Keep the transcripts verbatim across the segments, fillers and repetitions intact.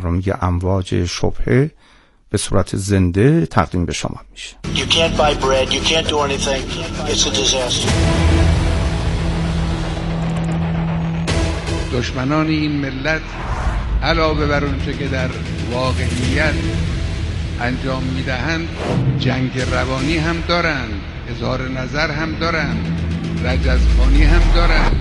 برنامه امواج شبهه به صورت زنده تقدیم به شما میشه. You can't buy bread, you can't do anything. It's a disaster. دشمنان این ملت علاوه بر اونچه که در واقعیت انجام میدهند جنگ روانی هم دارند، اظهار نظر هم دارند، رجزخوانی هم دارند.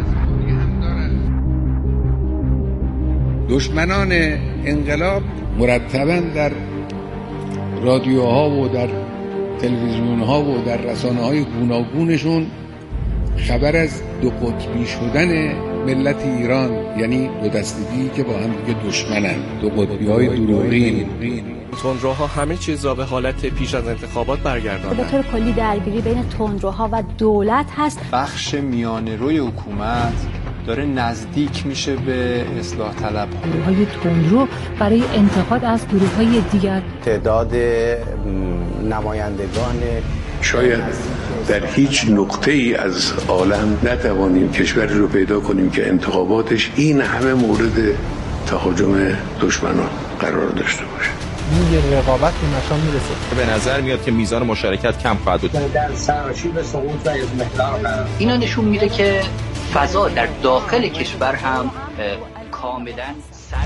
دشمنان انقلاب مرتباً در رادیوها و در تلویزیونها و در رسانه‌های گوناگونشون خبر از دو قطبی شدن ملت ایران، یعنی دو دستگی که با هم دیگه دشمنن، دو قطبی‌های دروغین. تندروها همه چیز را به حالت پیش از انتخابات برگرداندن. به طور کلی درگیری بین تندروها و دولت هست. بخش میانه روی حکومت داره نزدیک میشه به اصلاح طلب. گروه‌های تندرو برای انتقاد از گروه‌های دیگر. تعداد نمایندگان شاید در هیچ نقطه ای از عالم نتوانیم کشوری رو پیدا کنیم که انتخاباتش این همه مورد تهاجم دشمنان قرار داشته باشه. این رقابت به نشان میرسه. به نظر میاد که میزان مشارکت کم خواهد بود. در سراشیب سقوط و اضمحلال اینا نشون میده که فضا در داخل کشور هم کاملا سر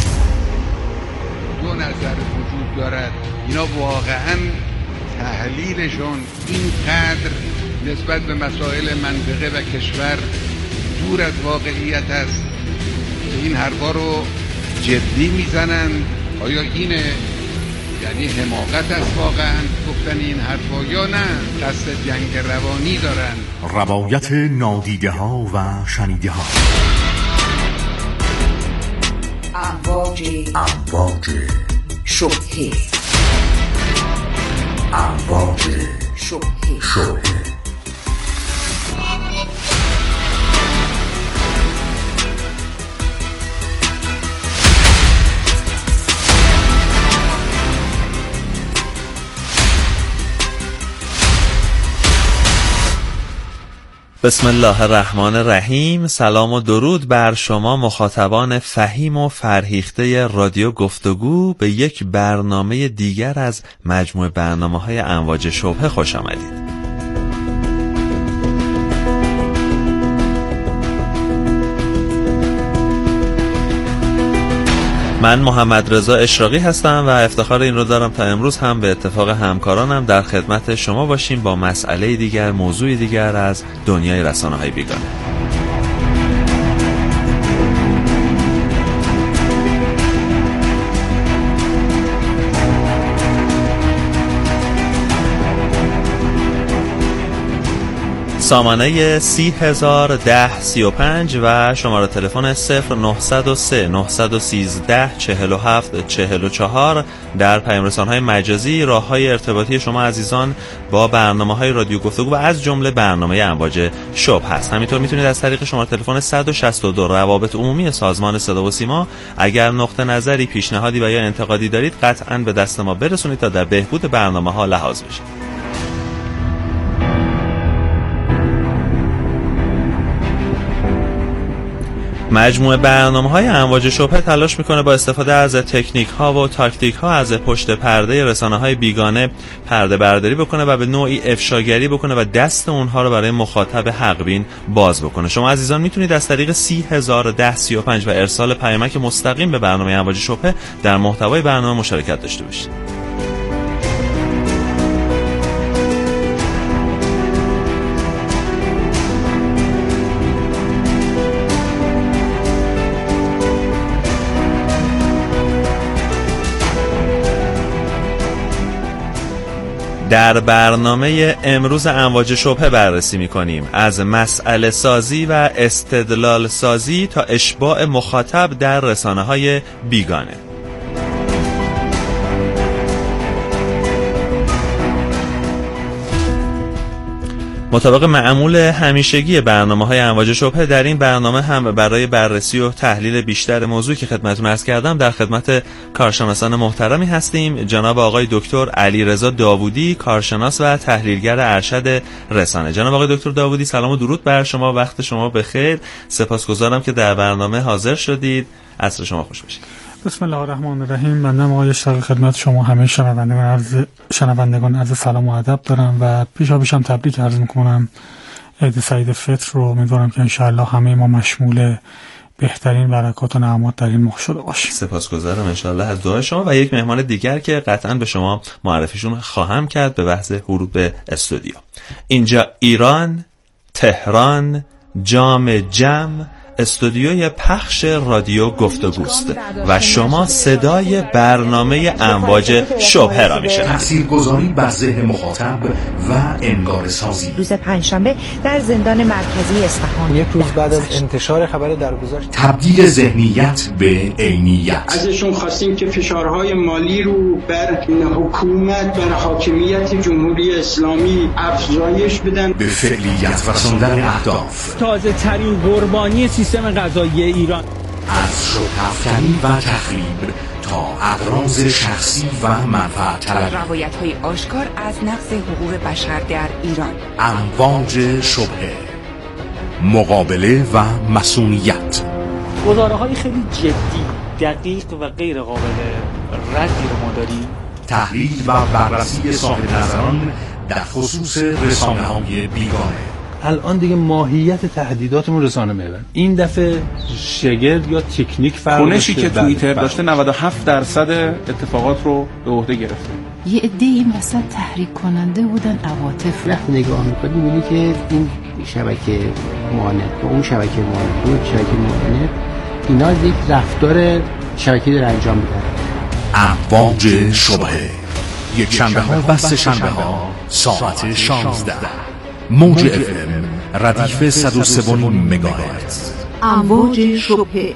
دو نظر وجود دارد. اینا واقعا تحلیلشون اینقدر نسبت به مسائل منطقه و کشور دور از واقعیت است که این حرفا رو جدی میزنن. آیا اینه یعنی حماقت است واقعا گفتن این حرفا یا نه قصد جنگ روانی دارن؟ روایت نادیده ها و شنیده ها. امواج امواج شبهه امواج شبهه شبهه بسم الله الرحمن الرحیم. سلام و درود بر شما مخاطبان فهیم و فرهیخته رادیو گفتگو. به یک برنامه دیگر از مجموع برنامه‌های امواج شبهه خوش آمدید. من محمد رضا اشراقی هستم و افتخار این رو دارم تا امروز هم به اتفاق همکارانم در خدمت شما باشیم با مسئله دیگر، موضوع دیگر از دنیای رسانه‌های بیگانه. سامانه سی هزار ده سی و پنج و شماره تلفن صفر نهصد و سه نهصد و سیزده چهل و هفت چهل و چهار در پیام رسانه‌های مجازی راه‌های ارتباطی شما عزیزان با برنامه‌های رادیو گفتگو و از جمله برنامه امواج شبهه هست. همینطور میتونید از طریق شماره تلفن صد و شصت و دو روابط عمومی سازمان صدا و سیما اگر نقطه نظری، پیشنهادی و یا انتقادی دارید قطعاً به دست ما برسونید تا در بهبود برنامه‌ها لحاظ بشه. مجموعه برنامه‌های امواج شبهه تلاش میکنه با استفاده از تکنیک‌ها و تاکتیک‌ها از پشت پرده رسانه‌های بیگانه پرده برداری بکنه و به نوعی افشاگری بکنه و دست اونها رو برای مخاطب حقبین باز بکنه. شما عزیزان میتونید از طریق سی هزار ده سی و پنج و ارسال پیامک مستقیم به برنامه امواج شبهه در محتوای برنامه مشارکت داشته باشید. در برنامه امروز امواج شبهه بررسی می‌کنیم از مسئله سازی و استدلال سازی تا اشباع مخاطب در رسانه‌های بیگانه. مطابق معمول همیشگی برنامه‌های امواج شبهه در این برنامه هم برای بررسی و تحلیل بیشتر موضوعی که خدمتتون عرض کردم در خدمت کارشناسان محترمی هستیم. جناب آقای دکتر علیرضا داوودی، کارشناس و تحلیلگر ارشد رسانه. جناب آقای دکتر داوودی سلام و درود بر شما، وقت شما بخیر. سپاسگزارم که در برنامه حاضر شدید. عصر شما خوش باشه. بسم الله الرحمن الرحیم. من آقای اشتاق خدمت شما همه شنوندگان عرض شنوندگان عرض سلام و ادب دارم و پیشا پیشم تبریک عرض میکنم عید سعید فطر رو. امیدوارم که انشاءالله همه ما مشمول بهترین برکات و نعمات در این ماه شده باشیم. سپاسگزارم انشاءالله از دعای شما و یک مهمان دیگر که قطعا به شما معرفیشون خواهم کرد به بحث ورود به استودیو. اینجا ایران، تهران، جام جم، استودیوی پخش رادیو گفتگوست و شما صدای برنامه امواج شبهه را میشنوید. تاثیرگذاری بر ذهن مخاطب و انگار سازی. روز پنجشنبه در زندان مرکزی اصفهان، یک روز بعد از انتشار خبر درگذشت، تبدیل ذهنیت به عینیت. ازشون خواستیم که فشارهای مالی رو بر حکومت، بر حاکمیت جمهوری اسلامی افزایش بدن، به فعلیت رساندن اهداف. تازه ترین قربانی سیستم قضایی ایران، از شبه‌افکنی و تخریب تا اغراض شخصی و منفعت طلبی، روایت‌های آشکار از نقض حقوق بشر در ایران، امواج شبهه، مقابله و مسئولیت. گزاره‌های خیلی جدی، دقیق و غیر قابل ردی رو ما داریم. تحلیل و بررسی صاحب نظران در خصوص رسانه‌های بیگانه. الان دیگه ماهیت تهدیداتمون رسانه محور. این دفعه شگرد یا تکنیک فرق کنشی که توییتر داشته نود و هفت درصد اتفاقات رو به عهده گرفته. یه عده این وسط تحریک کننده بودن عواطف. وقتی نگاه می‌کنی می‌بینی که این شبکه معاند و اون شبکه معاند و شبکه معاند اینا یک رفتار شبکه‌ای داره انجام میدن. امواج شبهه، یک شنبه ها و سه شنبه ها ساعت شانزده، موج اف ام ردیف صد و سه و نیم مگاهرتز. امواج شبهه.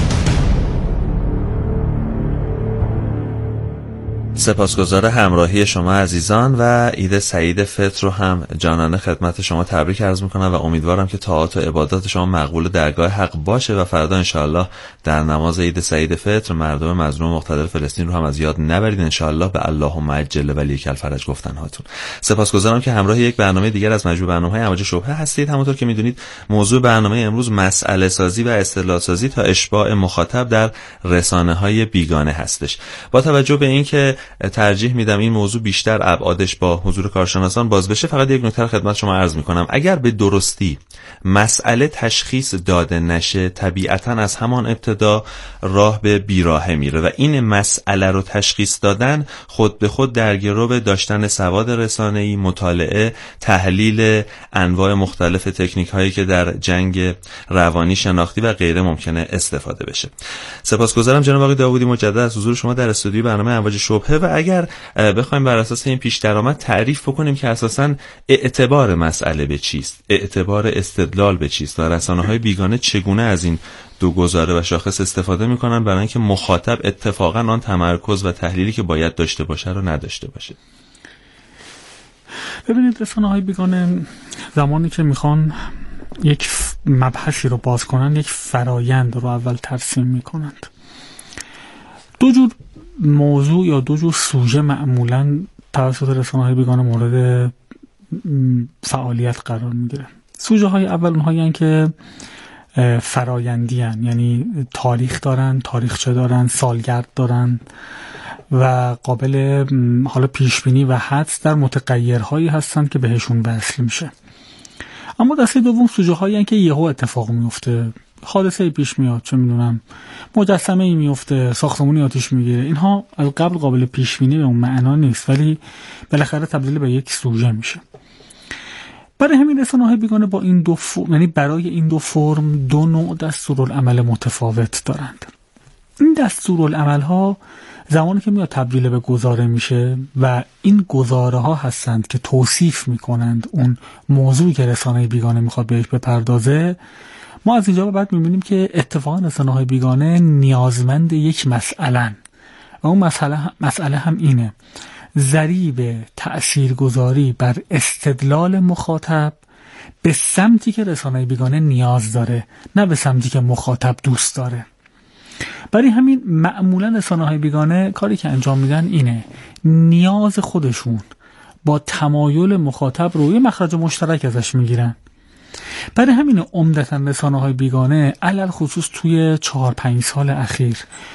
سپاسگزار همراهی شما عزیزان و عید سعید فطر رو هم جانانه خدمت شما تبریک عرض میکنم و امیدوارم که طاعات و عبادات شما مقبول درگاه حق باشه و فردا انشاءالله در نماز عید سعید فطر مردم مظلوم مقتدر فلسطین رو هم از یاد نبرید انشاءالله به اللهم عجل ولیک الفرج گفتن هاتون. سپاسگزارم که همراه یک برنامه دیگر از مجموعه برنامه‌های امواج شبهه هستید. همونطور که میدونید موضوع برنامه امروز مسئله سازی و اصطلاح سازی تا اشباع مخاطب در رسانه‌های بیگانه هستش. با توجه به اینکه ترجیح میدم این موضوع بیشتر ابعادش با حضور کارشناسان باز بشه، فقط یک نکته خدمت شما عرض میکنم. اگر به درستی مسئله تشخیص داده نشه، طبیعتاً از همان ابتدا راه به بیراهه میره و این مسئله رو تشخیص دادن خود به خود در گرو داشتن سواد رسانه‌ای، مطالعه، تحلیل انواع مختلف تکنیک هایی که در جنگ روانی، شناختی و غیره ممکنه استفاده بشه. سپاسگزارم جناب آقای داوودی مجدد از حضور شما در استودیو برنامه امواج شبهه و اگر بخوایم بر اساس این پیش درآمد تعریف بکنیم که اساساً اعتبار مسئله به چیست، اعتبار استدلال به چیست و رسانه‌های بیگانه چگونه از این دو گزاره و شاخص استفاده میکنن برای اینکه مخاطب اتفاقاً آن تمرکز و تحلیلی که باید داشته باشه رو نداشته باشه. ببینید رسانه‌های بیگانه زمانی که میخوان یک مبحثی رو باز کنن، یک فرایند رو اول ترسیم میکنند. دو جور موضوع یا دو جور سوژه معمولاً توسط رسانه‌های بیگانه مورد فعالیت قرار میگیره. سوژه های اول اونهایی هستند که فرایندی هستند، یعنی تاریخ دارن، تاریخچه دارن، سالگرد دارن و قابل حالا پیش بینی و حدس در متغیرهایی هستند که بهشون وصل میشه. اما دسته دوم سوژه هایی هستند که یهو اتفاق میفته، حادثه پیش میاد، چه میدونم مجسمه ای میفته، ساختمانی آتیش میگیره. اینها از قبل قابل پیش بینی به اون معنا نیست ولی بالاخره تبدیل به یک سوژه میشه. برای همین رسانه‌های بیگانه با این دو فرم، یعنی برای این دو فرم دو نوع دستورالعمل متفاوت دارند. این دستورالعمل‌ها زمانی که میاد تبدیل به گزاره میشه و این گزاره ها هستند که توصیف میکنند اون موضوعی که رسانه بیگانه میخواد بهش بپردازه، ما از اینجا به بعد میبینیم که اتفاقا رسانه‌های بیگانه نیازمند یک مسئله و اون مسئله مسئله هم اینه: ضریب تأثیرگذاری بر استدلال مخاطب به سمتی که رسانه بیگانه نیاز داره، نه به سمتی که مخاطب دوست داره. برای همین معمولا رسانه‌های بیگانه کاری که انجام میدن اینه: نیاز خودشون با تمایل مخاطب رو یه مخرج مشترک ازش میگیرن. برای همین عمدتاً رسانه‌های بیگانه علل خصوص توی چهار پنج سال اخیر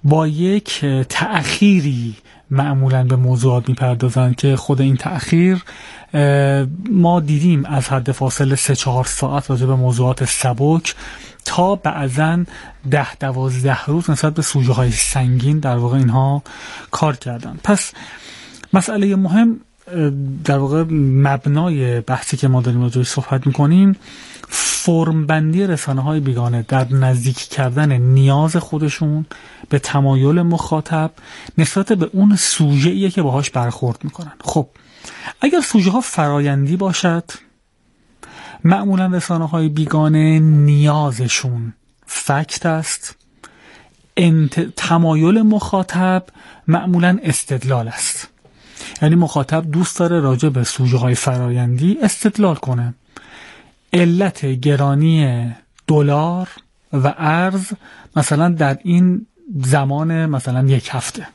با یک تأخیری معمولاً به موضوعات میپردازن که خود این تأخیر ما دیدیم از حد فاصله سه چهار ساعت راجع به موضوعات سبک تا بعضاً ده دوازده روز نسبت به سوژه های سنگین در واقع اینها کار کردن. پس مسئله مهم در واقع مبنای بحثی که ما داریم راجعش صحبت میکنیم فرم بندی رسانه های بیگانه در نزدیک کردن نیاز خودشون به تمایل مخاطب نسبت به اون سوژه ایه که باهاش برخورد میکنن. خب اگر سوژه ها فرایندی باشد، معمولا رسانه های بیگانه نیازشون فکت است، انت... تمایل مخاطب معمولا استدلال است. یعنی مخاطب دوست داره راجع به سوژه های فرایندی استدلال کنه. علت گرانی دلار و ارز مثلا در این زمان مثلا یک هفته،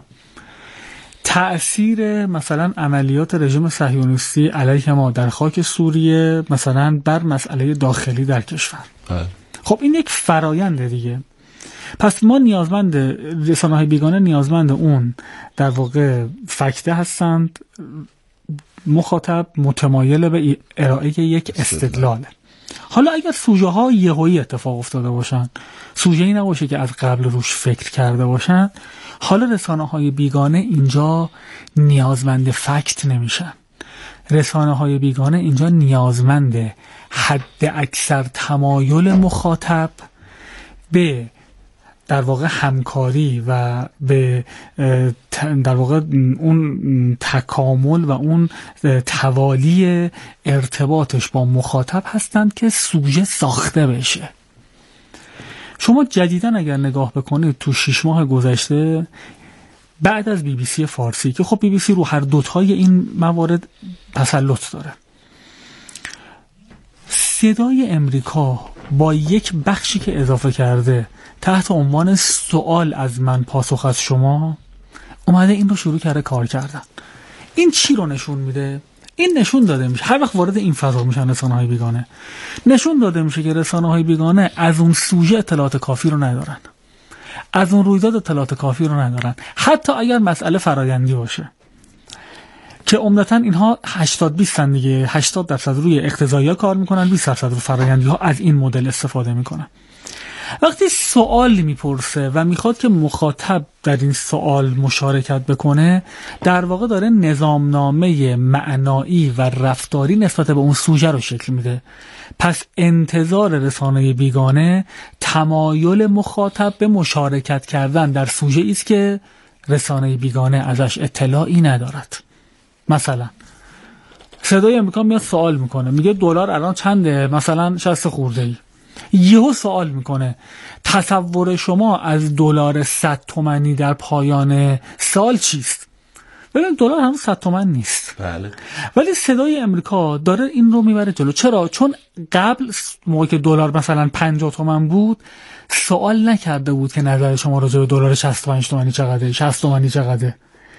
تأثیر مثلا عملیات رژیم صهیونیستی علیه ما در خاک سوریه مثلا بر مسئله داخلی در کشور. اه. خب این یک فراینده دیگه. پس ما نیازمند، رسانه‌های بیگانه نیازمند اون در واقع فکته هستند، مخاطب متمایل به ارائه یک استدلاله. حالا اگر سوژه ها یهویی اتفاق افتاده باشن، سوژه ای نباشه که از قبل روش فکر کرده باشن، حالا رسانه های بیگانه اینجا نیازمند فکت نمیشن. رسانه های بیگانه اینجا نیازمند حد اکثر تمایل مخاطب به در واقع همکاری و به در واقع اون تکامل و اون توالی ارتباطش با مخاطب هستند که سوژه ساخته بشه. شما جدیداً اگر نگاه بکنید تو شش ماه گذشته بعد از بی بی سی فارسی که خب بی بی سی رو هر دوتای این موارد تسلط داره، صدای امریکا با یک بخشی که اضافه کرده تحت عنوان سوال از من پاسخ از شما اومده این رو شروع کرده کار کردن. این چی رو نشون میده؟ این نشون داده میشه هر وقت وارد این فضا میشن رسانه‌های بیگانه، نشون داده میشه که رسانه‌های بیگانه از اون سوژه اطلاعات کافی رو ندارن، از اون رویداد اطلاعات کافی رو ندارن، حتی اگر مسئله فرایندی باشه که عمدتاً اینها هشتاد بیست دیگه، هشتاد درصد روی اقتضایی‌ها کار میکنن، بیست درصد رو فرایندی‌ها از این مدل استفاده میکنن. وقتی سوال میپرسه و میخواد که مخاطب در این سوال مشارکت بکنه، در واقع داره نظامنامه معنایی و رفتاری نسبت به اون سوژه رو شکل میده. پس انتظار رسانه بیگانه تمایل مخاطب به مشارکت کردن در سوژه ایست که رسانه بیگانه ازش اطلاعی ندارد. مثلا صدای امریکا میاد سوال میکنه، میگه دلار الان چنده؟ مثلا شصت خورده ای. یهو سوال میکنه تصور شما از دلار صد تومانی در پایان سال چیست؟ ببین دلار هم صد تومن نیست. بله. ولی صدای امریکا داره این رو میبره جلو. چرا؟ چون قبل موقع که دلار مثلا پنجاه تومن بود سوال نکرده بود که نظر شما راجع به دلار شصت و پنج تومانی چقدره، شصت تومانی چقدره.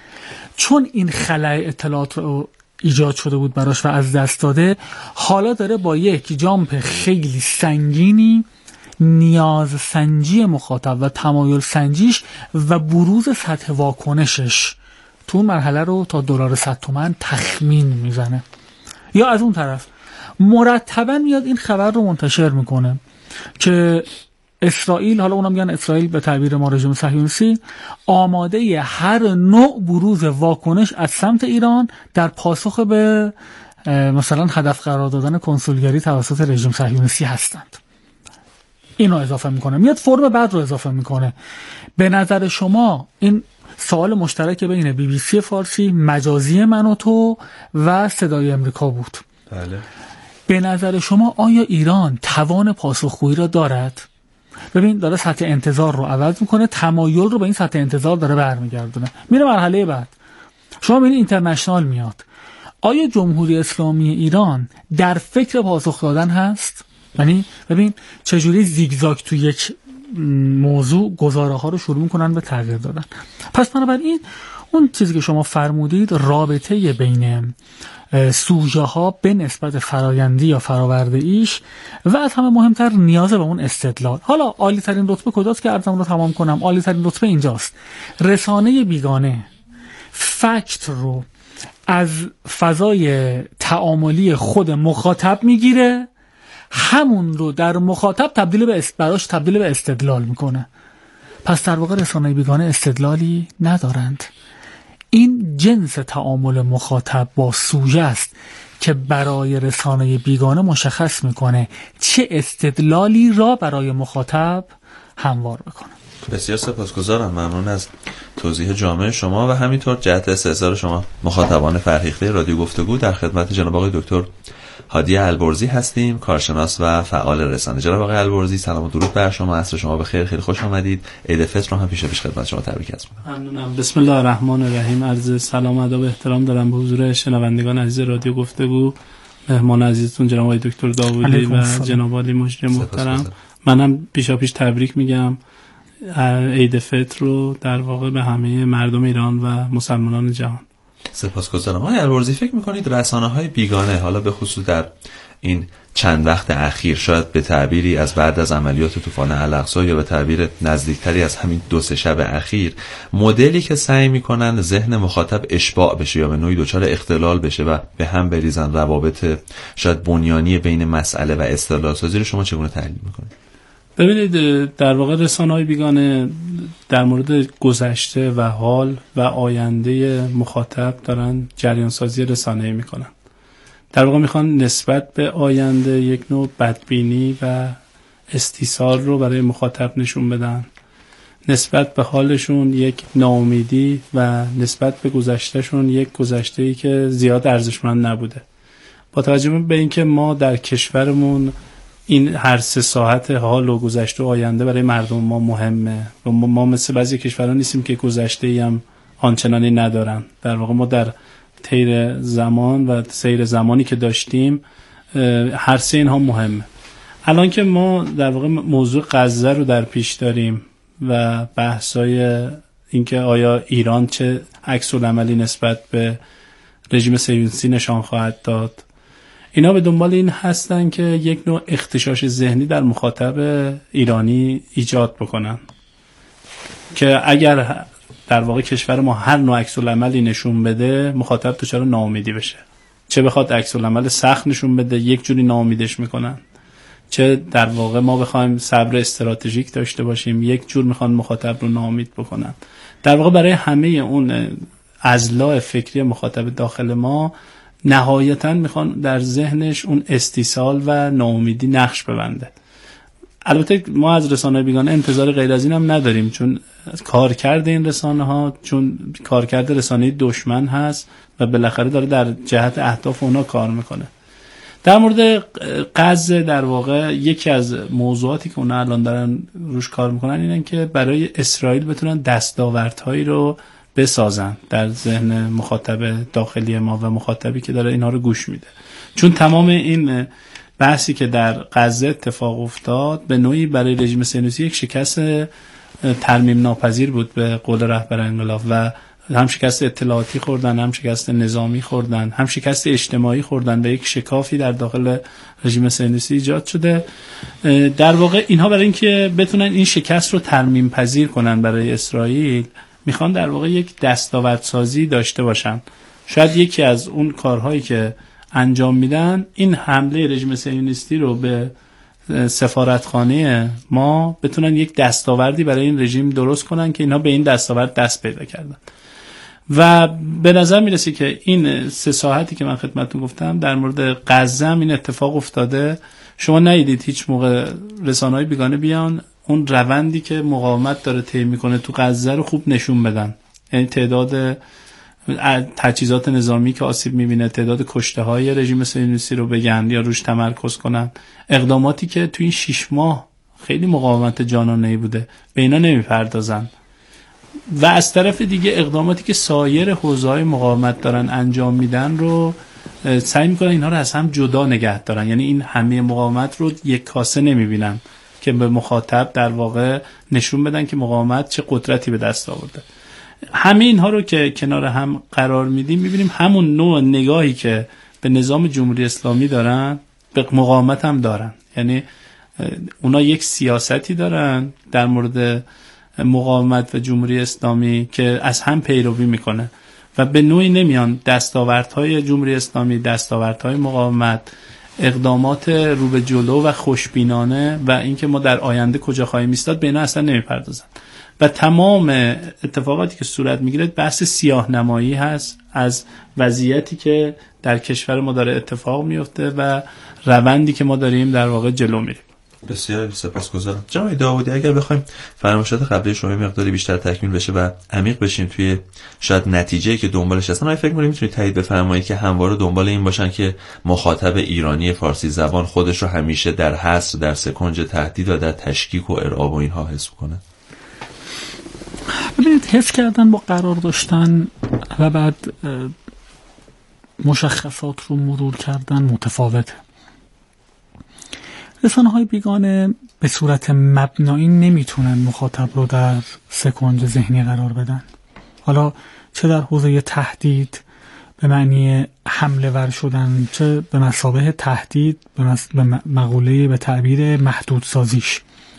چون این خلأ اطلاعات رو ایجاد شده بود براش و از دست داده، حالا داره با یک جامپ خیلی سنگینی نیاز سنجی مخاطب و تمایل سنجیش و بروز سطح واکنشش تو اون مرحله رو تا دلار صد تومن تخمین میزنه. یا از اون طرف مرتبا میاد این خبر رو منتشر میکنه که اسرائیل، حالا اونا میگن اسرائیل به تعبیر ما رژیم صهیونیستی، آماده هر نوع بروز واکنش از سمت ایران در پاسخ به مثلا هدف قرار دادن کنسولگری توسط رژیم صهیونیستی هستند. اینو اضافه میکنه، میاد فرم بعد رو اضافه میکنه. به نظر شما این سوال مشترک بین بی بی سی فارسی، مجازی من و تو و صدای امریکا بود. بله. به نظر شما آیا ایران توان پاسخگویی را دارد؟ ببین داره سطح انتظار رو عوض میکنه، تمایل رو به این سطح انتظار داره برمیگردونه. میره مرحله بعد، شما ببین اینترنشنال میاد. آیا جمهوری اسلامی ایران در فکر پاسخ دادن هست؟ یعنی ببین چجوری زیگزاگ تو یک موضوع گزاره ها رو شروع میکنن به تغییر دادن. پس بنابراین اون چیزی که شما فرمودید، رابطه بین سوژه ها به نسبت فرایندی یا فراورده ایش و از همه مهمتر نیاز به اون استدلال. حالا عالی ترین رتبه کجاست که عرضم رو تمام کنم؟ عالی ترین رتبه اینجاست. رسانه بیگانه فکت رو از فضای تعاملی خود مخاطب میگیره، همون رو در مخاطب تبدیل به براش تبدیل به استدلال میکنه. پس در واقع رسانه بیگانه استدلالی ندارند. این جنس تعامل مخاطب با سوژه است که برای رسانه بیگانه مشخص میکنه چه استدلالی را برای مخاطب هموار بکنه. بسیار سپاسگزارم، ممنون از توضیح جامع شما و همینطور جهت استحضار شما مخاطبان فرهیخته رادیو گفتگو. در خدمت جناب آقای دکتر هادی البرزی هستیم، کارشناس و فعال رسانه. جناب آقای البرزی سلام و درود بر شما، عصر شما بخیر، خیلی خوش آمدید. عید فطر رو هم پیش پیش خدمت شما تبریک عرض می‌کنم. ممنونم. بسم الله الرحمن الرحیم. عرض سلام و ادب و احترام دارم به حضور شنوندگان عزیز رادیو گفتگو، مهمان عزیزتون جناب آقای دکتر داوودی و جناب علی مجری محترم. منم پیشا پیش تبریک میگم عید فطر رو در واقع به همه مردم ایران و مسلمانان جهان. سپاسگزارم. آقای البرزی، فکر می‌کنید رسانه‌های بیگانه حالا به خصوص در این چند وقت اخیر، شاید به تعبیری از بعد از عملیات طوفان الاقصی یا به تعبیر نزدیکتری از همین دو سه شب اخیر، مدلی که سعی می‌کنن ذهن مخاطب اشباع بشه یا به نوعی دچار اختلال بشه و به هم بریزن روابط شاید بنیانی بین مسئله و استدلال سازی رو شما چگونه تحلیل می‌کنید؟ ببینید، در واقع رسانه‌های بیگانه در مورد گذشته و حال و آینده مخاطب دارن جریان سازی رسانه‌ای میکنن. در واقع میخوان نسبت به آینده یک نوع بدبینی و استیصال رو برای مخاطب نشون بدن، نسبت به حالشون یک ناامیدی و نسبت به گذشتهشون یک گذشته‌ای که زیاد ارزشمند نبوده. با توجه به اینکه ما در کشورمون این هر سه ساعت حال و گذشته و آینده برای مردم ما مهمه و ما مثل بعضی کشورها نیستیم که گذشته‌ای هم آنچنانی ندارن. در واقع ما در طیر زمان و سیر زمانی که داشتیم هر سه اینها مهمه. الان که ما در واقع موضوع غزه رو در پیش داریم و بحثای اینکه آیا ایران چه عکس العملی نسبت به رژیم صهیونیستی نشان خواهد داد، اینا به دنبال این هستن که یک نوع اغتشاش ذهنی در مخاطب ایرانی ایجاد بکنن که اگر در واقع کشور ما هر نوع عکس العملی نشون بده، مخاطب دچار ناامیدی بشه. چه بخواد عکس العمل سخت نشون بده، یک جوری ناامیدش میکنن، چه در واقع ما بخوایم صبر استراتژیک داشته باشیم، یک جور میخوان مخاطب رو ناامید بکنن. در واقع برای همه اون اضلاع فکری مخاطب داخل ما نهایتاً میخوان در ذهنش اون استیصال و ناامیدی نقش ببنده. البته ما از رسانه بیگانه انتظار غیر از این هم نداریم، چون کارکرد این رسانه ها چون کارکرد رسانه دشمن هست و بالاخره داره در جهت اهداف اونا کار میکنه. در مورد غزه در واقع یکی از موضوعاتی که اونا الان دارن روش کار میکنن اینه که برای اسرائیل بتونن دستاوردهایی رو بسازن در ذهن مخاطب داخلی ما و مخاطبی که داره اینها رو گوش میده. چون تمام این بحثی که در غزه اتفاق افتاد به نوعی برای رژیم صهیونیستی یک شکست ترمیم ناپذیر بود به قول رهبر انقلاب، و هم شکست اطلاعاتی خوردن، هم شکست نظامی خوردن، هم شکست اجتماعی خوردن و یک شکافی در داخل رژیم صهیونیستی ایجاد شده. در واقع اینها برای اینکه بتونن این شکست رو ترمیم پذیر کنن برای اسرائیل، میخوان در واقع یک دستاوردسازی داشته باشن. شاید یکی از اون کارهایی که انجام میدن این حمله رژیم صهیونیستی رو به سفارتخانه ما بتونن یک دستاوردی برای این رژیم درست کنن که اینها به این دستاورد دست پیدا کردن. و به نظر میرسه که این سه ساعتی که من خدمتتون گفتم در مورد غزه هم این اتفاق افتاده. شما ندیدید هیچ موقع رسانه‌های بیگانه بیان اون روندی که مقاومت داره طی میکنه تو غزه رو خوب نشون بدن، یعنی تعداد تجهیزات نظامی که آسیب میبینه، تعداد کشته های رژیم صهیونیستی رو بگن یا روش تمرکز کنن، اقداماتی که تو این شش ماه خیلی مقاومت جانانه‌ای بوده به اینا نمیپردازن. و از طرف دیگه اقداماتی که سایر حوزه‌های مقاومت دارن انجام میدن رو سعی میکنن اینها رو از هم جدا نگه دارن، یعنی این همه مقاومت رو یک کاسه نمیبینن که به مخاطب در واقع نشون بدن که مقاومت چه قدرتی به دست آورده. همه اینها رو که کنار هم قرار میدیم میبینیم همون نوع نگاهی که به نظام جمهوری اسلامی دارن به مقاومت هم دارن. یعنی اونا یک سیاستی دارن در مورد مقاومت و جمهوری اسلامی که از هم پیروی میکنه و به نوعی نمیان دستاوردهای جمهوری اسلامی، دستاوردهای مقاومت، اقدامات رو به جلو و خوشبینانه و اینکه ما در آینده کجا خواهیم ایستاد به اینا اصلا نمیپردازن و تمام اتفاقاتی که صورت میگیره بحث سیاه نمایی هست از وضعیتی که در کشور ما داره اتفاق میفته و روندی که ما داریم در واقع جلو میریم. بسیار سپاسگزارم. جناب داوودی، اگر بخوایم فرمایشات قبلی شما مقداری بیشتر تکمیل بشه و عمیق بشیم توی شاید نتیجه‌ای که دنبالش هستن، آیا فکر می‌کنید می‌تونید تایید بفرمایید که همواره دنبال این باشن که مخاطب ایرانی فارسی زبان خودش رو همیشه در حصر، در سکنج تهدید و در تشکیک و ارعاب و اینها حس کنه؟ ببینید، حس کردن با قرار داشتن و بعد مشخصات رو مرور کردن متفاوته. رسانه‌های بیگانه به صورت مبنایی نمیتونن مخاطب رو در سکنج ذهنی قرار بدن، حالا چه در حوزه تهدید به معنی حمله ور شدن، چه به مثابه تهدید به, مس... به مقوله به تعبیر محدود سازیش.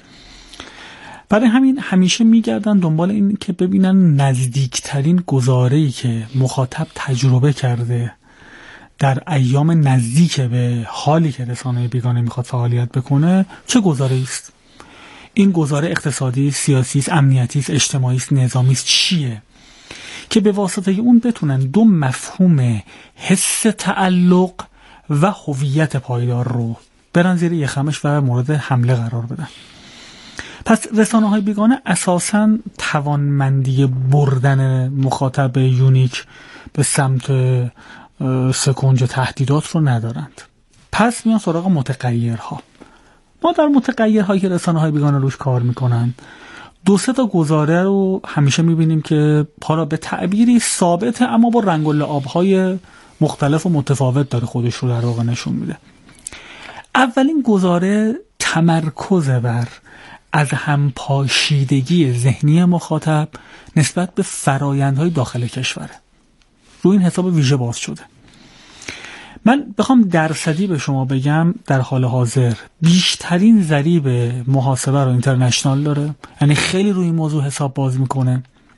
برای همین همیشه میگردن دنبال این که ببینن نزدیکترین گزاره‌ای که مخاطب تجربه کرده در ایام نزدیک به حالی که رسانه بیگانه میخواد فعالیت بکنه چه گزاره‌ای است. این گزاره اقتصادی، سیاسی است، امنیتی است، اجتماعی است، نظامی است، چیه که به واسطه اون بتونن دو مفهوم حس تعلق و هویت پایدار رو برن زیر یخمش و مورد حمله قرار بدن. پس رسانه‌های بیگانه اساساً توانمندی بردن مخاطب یونیک به سمت سکنج تهدیدات رو ندارند. پس میان سراغ متغیرها. ما در متغیرهایی که رسانه‌های بیگانه روش کار میکنن دو سه تا گزاره رو همیشه میبینیم که حالا به تعبیری ثابته اما با رنگ و لعاب‌های مختلف و متفاوت داره خودش رو در واقع نشون میده. اولین گزاره تمرکز بر از هم پاشیدگی ذهنی مخاطب نسبت به فرایندهای داخل کشوره. روی این حساب ویژه باز شده. من بخوام درصدی به شما بگم در حال حاضر بیشترین ضریب محاسبه رو اینترنشنال داره، یعنی خیلی روی این موضوع حساب باز میکنه.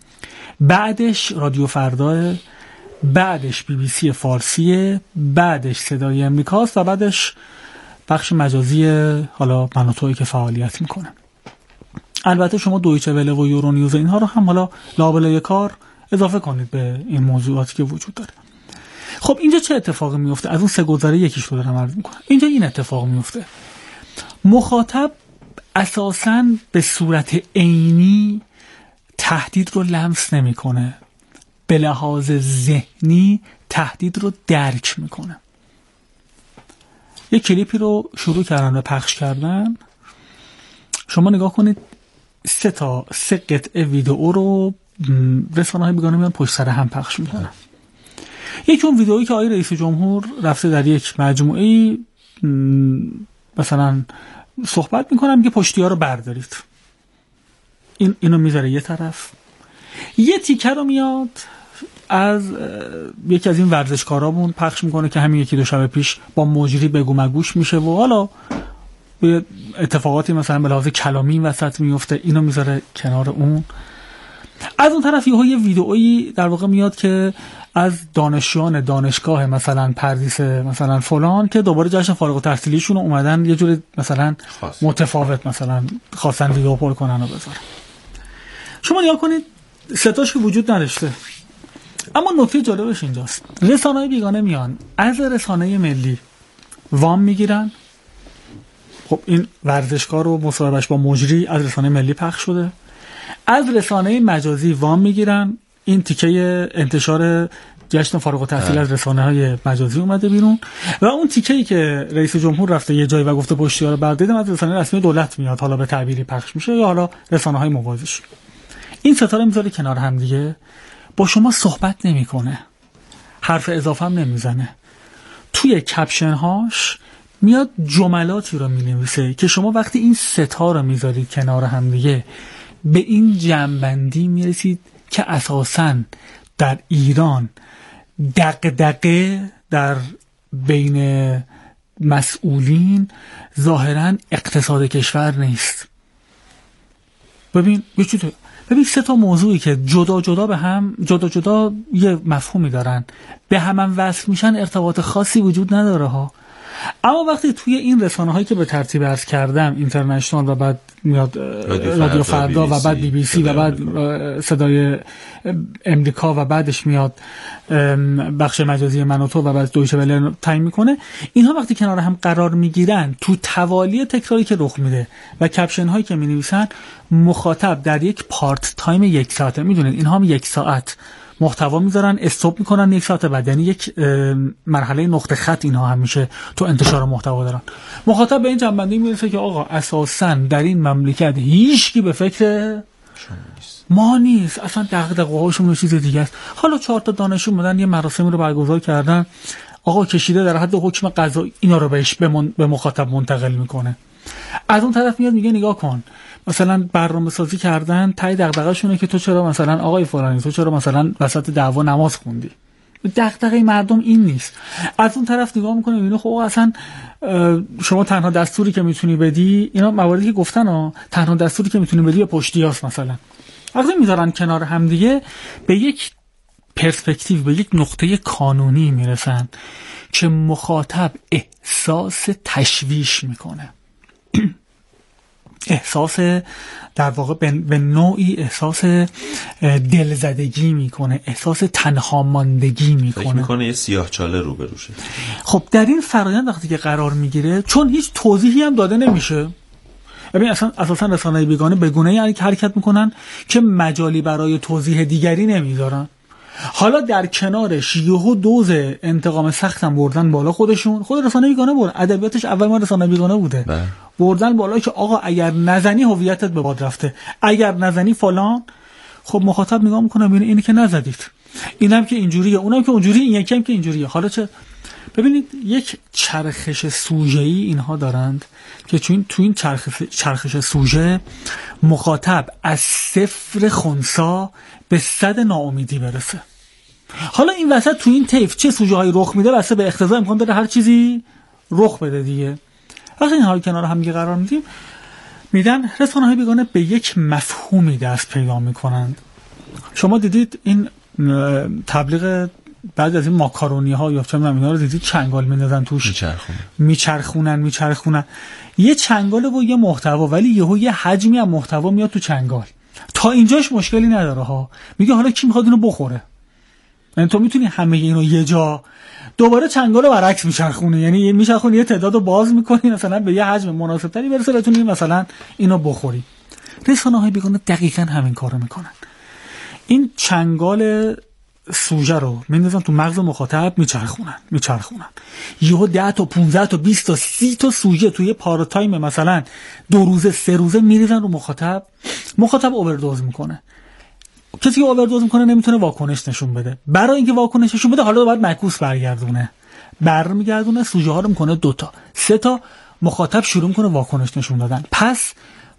بعدش رادیو فردا، بعدش بی بی سی فارسیه، بعدش صدای امریکاست و بعدش بخش مجازی حالا مناطقی که فعالیت میکنه. البته شما دویچه وله و یورو نیوز اینها رو هم حالا لابلای کار اضافه کنید به این موضوعاتی که وجود داره. خب اینجا چه اتفاقی میفته؟ از اون سه گزاره یکیش رو دارم عرض میکنم. اینجا این اتفاق میفته: مخاطب اساساً به صورت عینی تهدید رو لمس نمیکنه، به لحاظ ذهنی تهدید رو درک میکنه. یک کلیپی رو شروع کردن و پخش کردن، شما نگاه کنید، سه تا سه قطعه ویدئو رو رسانه‌های بیگانه میان پشت سر هم پخش میکنن. یکی اون ویدئویی که آقای رئیس جمهور رفته در یک مجموعه مثلا صحبت میکنن که پشتی‌ها رو بردارید، این اینو میذاره یه طرف. یه تیکه رو میاد از یکی از این ورزشکارامون پخش میکنه که همین یکی دو شب پیش با مجری بگو مگوش میشه و حالا اتفاقاتی مثلا به لحاظ کلامی وسط میفته، اینو میذاره کنار اون. از اون طرف یه ویدئویی در واقع میاد که از دانشجویان دانشگاه مثلا پردیس مثلا فلان که دوباره جشن فارغ التحصیلیشون اومدن یه جوری مثلا خاص. متفاوت مثلا خواستن ویدئو پر کنن و بذارن. شما نگاه کنید، ستاش که وجود نداشته، اما نکته جالبش اینجاست: رسانه‌های بیگانه میان از رسانه ملی وام میگیرن. خب این ورزشکار رو مصاحبهش با مجری از رسانه ملی پخش شده. از رسانه مجازی وام میگیرن، این تیکه انتشار جشن فارغ التحصیل از رسانه‌های مجازی اومده بیرون و اون تیکه‌ای که رئیس جمهور رفته یه جایی و گفته پشتی‌ها رو بردارید از رسانه رسمی دولت میاد، حالا به تعبیری پخش میشه یا حالا رسانه‌های موازیش. این ستاره میذاره کنار هم دیگه، با شما صحبت نمیکنه، حرف اضافه هم نمیزنه، توی کپشن هاش میاد جملاتی رو می‌نویسه که شما وقتی این ستا رو میذارید کنار هم دیگه به این جمع‌بندی میرسید که اساساً در ایران دغدغه در بین مسئولین ظاهراً اقتصاد کشور نیست. ببین ببین سه تا موضوعی که جدا جدا به هم جدا جدا یه مفهومی دارن، به هم هم وصل میشن، ارتباط خاصی وجود نداره ها. اما وقتی توی این رسانه هایی که به ترتیب عرض کردم، اینترنشنال و بعد میاد رادیو فردا و بعد بی بی سی و بعد صدای امریکا و بعدش میاد بخش مجازی من و تو و بعد دویچه وله تعیین میکنه، اینها وقتی کنار هم قرار میگیرن تو توالی تکراری که رخ میده و کپشن هایی که مینویسن، مخاطب در یک پارت تایم یک ساعته، میدونید اینها هم یک ساعت محتوا میذارن، استاپ میکنن یک ساعت بعد، یعنی یک مرحله نقطه خط اینها همیشه تو انتشار محتوا دارن. مخاطب به این جنبندی میرسه که آقا اساساً در این مملکت هیچکی به فکر ما نیست، اصلا دغدغه هاشون چیز دیگه است. حالا چهار تا دانشجو اومدن یه مراسمی رو برگزار کردن، آقا کشیده در حد حکم قضایی اینا رو بهش به, من... به مخاطب منتقل میکنه. از اون طرف میاد میگه نگاه کن، مثلا برنامه سازی کردن تای دغدغه شونه که تو چرا مثلا آقای فلانی تو چرا مثلا وسط دعوا نماز خوندی. دغدغه مردم این نیست. از اون طرف نگاه میکنه میبینه خب اصلا شما تنها دستوری که میتونی بدی، اینا مواردی که گفتن ها، تنها دستوری که میتونی بدی پشتیاس مثلا. وقتی میذارن کنار هم دیگه به یک پرسپکتیو، به یک نقطه کانونی میرسن که مخاطب احساس تشویش میکنه. احساس در واقع به نوعی احساس دلزدگی میکنه، احساس تنها ماندگی میکنه، فکر میکنه یه سیاهچاله روبروشه. خب در این فرآیند وقتی که قرار میگیره، چون هیچ توضیحی هم داده نمیشه، ببین اصلا اساسا رسانه‌های بیگانه به گونه‌ای حرکت میکنن که مجالی برای توضیح دیگری نمیذارن. حالا در کنارش یهو دوز انتقام سختم بردن بالا خودشون، خود رسانه بیگانه بود، ادبیاتش اول ما رسانه بیگانه بوده، بله. بردن بالا که آقا اگر نزنی هویتت به باد رفته، اگر نزنی فلان. خب مخاطب نگاه میکنه میبینه اینی که نزدید، اینم که اینجوریه، اونم که اونجوریه، این یکی هم که اینجوریه. حالا چه؟ ببینید یک چرخش سوژه‌ای اینها دارند که تو این تو این چرخش چرخش سوژه مخاطب از صفر خنثی به صد ناامیدی برسه. حالا این وسط تو این طیف چه سوژه هایی رخ میده، واسه به اقتضا امکان داره هر چیزی رخ بده دیگه. وقتی اینها کنار هم دیگه قرار میدیم، میدن رسانه های بیگانه به یک مفهومی دست پیدا میکنند. شما دیدید این تبلیغ بعضی از این ماکارونی ها یا چه میدونم اینا رو دیدید، چنگال میندازن توش، میچرخونن میچرخونن میچرخونن یه چنگال و یه محتوا، ولی یهو یه حجمی از محتوا میاد تو چنگال. تا اینجاش مشکلی نداره ها، میگه حالا کی میخواد اینو بخوره؟ یعنی تو میتونی همه اینو یه جا دوباره چنگال رو برعکس میچرخونه، یعنی میچرخونه یه تعداد رو باز میکنی مثلا به یه حجم مناسب تری برسه بتونی مثلا اینو بخوری. رسانه های بیگانه دقیقاً همین کارو میکنن. این چنگال سوژه رو میندازن تو مغز مخاطب، میچرخونن میچرخونن یهو ده تا پانزده تا بیست تا سی تا سوژه توی پارت تایم مثلا دو روزه سه روزه میریزن رو مخاطب. مخاطب اووردوز میکنه. کسی که اووردوز میکنه نمیتونه واکنش نشون بده. برای اینکه واکنش نشون بده حالا باید معکوس برگردونه، برمیگردونه سوژه ها رو میکنه دو تا سه تا، مخاطب شروع میکنه واکنش نشون دادن. پس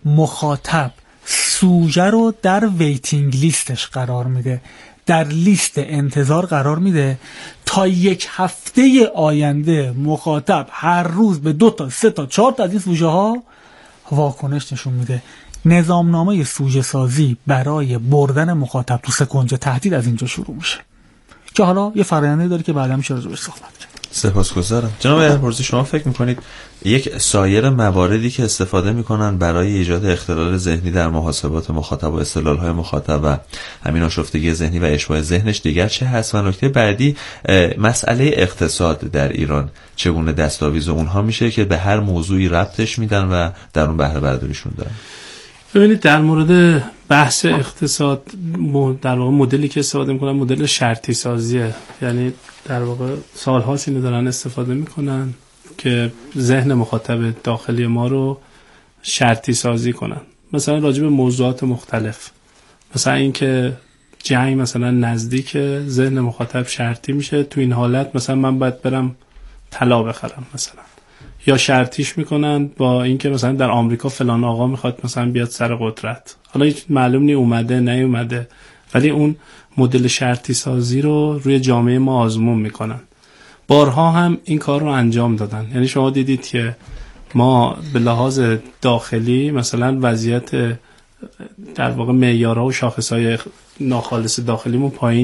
مخاطب سوژه رو در ویتینگ لیستش قرار میده، در لیست انتظار قرار میده تا یک هفته آینده مخاطب هر روز به دو تا سه تا چهار تا از این سوژه ها واکنش نشون میده. نظامنامه سوژه سازی برای بردن مخاطب تو سکنج تهدید از اینجا شروع میشه که حالا یه فرآیندی داره که بعدا میشه راجعش صحبت کرد. سپاسگزارم. جناب البرزی، شما فکر میکنید یک سایر مواردی که استفاده میکنن برای ایجاد اختلال ذهنی در محاسبات مخاطب و استدلال‌های مخاطب و همین آشفتگی ذهنی و اشباع ذهنش دیگر چه هست؟ و نکته بعدی، مسئله اقتصاد در ایران چگونه دستاویز اونها میشه که به هر موضوعی ربطش میدن و در اون بهره برداریشون دارن؟ ببینید در مورد بحث اقتصاد در واقع مدلی که استفاده میکنن مدل شرطی سازیه، یعنی در واقع سالهاست اینو دارن استفاده میکنن که ذهن مخاطب داخلی ما رو شرطی سازی کنن. مثلا راجع به موضوعات مختلف، مثلا اینکه جنگ مثلا نزدیک، ذهن مخاطب شرطی میشه. تو این حالت مثلا من باید برم طلا بخرم مثلا، یا شرطیش میکنن با اینکه مثلا در آمریکا فلان آقا میخواد مثلا بیاد سر قدرت، حالا هیچ معلوم نی اومده نیومده، ولی اون مدل شرطی سازی رو روی جامعه ما آزمون میکنن. بارها هم این کار رو انجام دادن. یعنی شما دیدید که ما به لحاظ داخلی مثلا وضعیت در واقع معیارها و شاخصهای ناخالص داخلیمون پایین